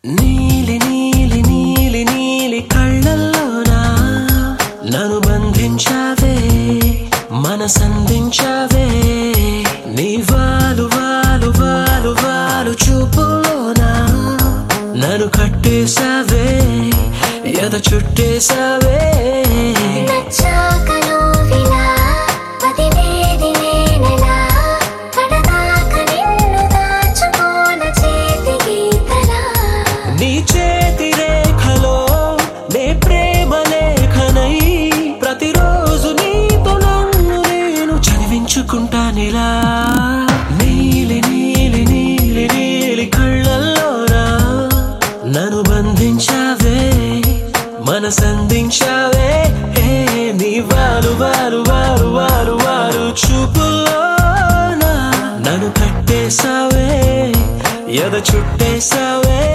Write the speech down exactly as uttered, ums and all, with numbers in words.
నీలి నీలి నీలి నీలి కళ్ళల్లోనా నన్ను బంధించావే, మనసందించావే. నీ వాలు వాలు వాలు వాలు చూపులోనా నన్ను కట్టేశావే, ఎద చుట్టేశావే. నీ చేతి రేఖలో నే ప్రేమ లేఖనై ప్రతిరోజు నీతో నన్ను నేను చదివించుకుంటానిలా. నీలి నీలి నీలి నీలి కళ్ళల్లోనా నన్ను బంధించావే, మనసందించావే. నీ వాలు వాలు వాలు వాలు వాలు చూపులోనా నన్ను కట్టేశావే, ఎద చుట్టేశావే.